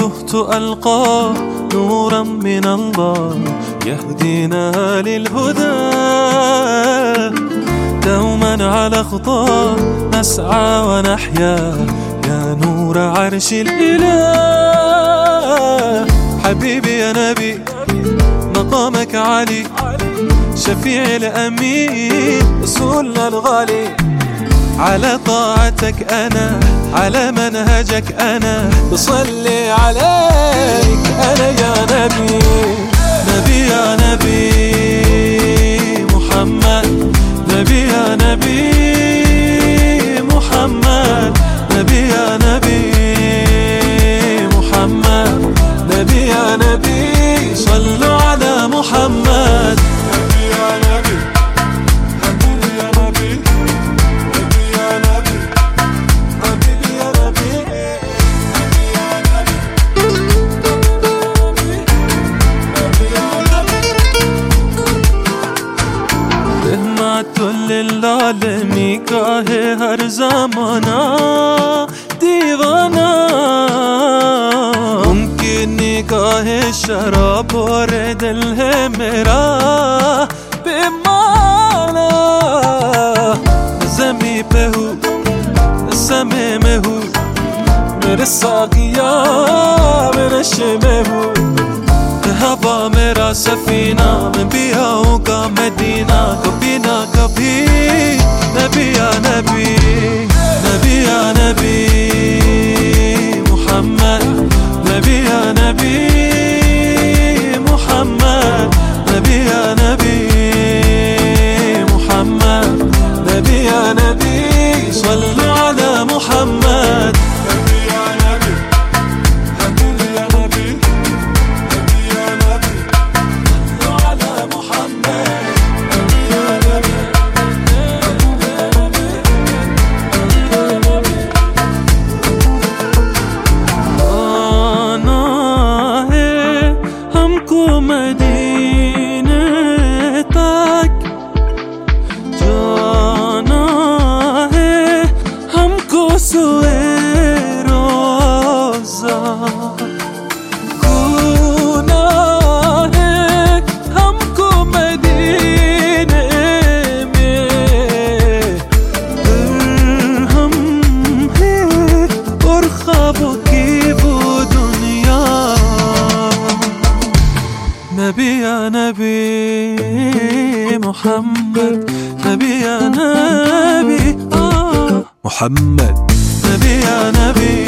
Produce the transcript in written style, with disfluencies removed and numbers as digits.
تهت ألقى نورا من الله يهدينا للهدى دوما على خطاه نسعى ونحيا يا نور عرش الإله. حبيبي يا نبي مقامك عالي شفيع الأمين رسولنا الغالي على طاعتك أنا على منهجك أنا بصلي عليك أنا يا نبي نبي يا نبي محمد نبي يا نبي محمد نبي يا نبي محمد نبي يا نبي صلوا على محمد نبي يا نبي حبيبي يا نبي نبي يا نبي حبيبي يا نبي نبي يا نبي نبي يا نبي رحمت للعالمی گاه هر زمانہ دیوانہ ممکن نگاہ شراب اور دل ہے میرا بیمانہ زمین پہ ہوں سمے میں ہوں میرے ساقیہ میں نشے میں ہوں ہوا میرا سفینہ میں بھی آؤں گا مدینہ کبھی نہ کبھی نبی یا نبی نبی یا نبی محمد نبی یا نبی محمد نبی یا نبی محمد نبی یا نبی صلوا على محمد نبی یا نبی حبیبی یا نبی مدینے تک جانا ہے ہم کو سوئے روزہ گناہ ہے ہم کو مدینے میں درہم ہے اور خوابوں کی وہ دنیا نبی یا نبی محمد نبی یا نبی محمد نبی یا نبی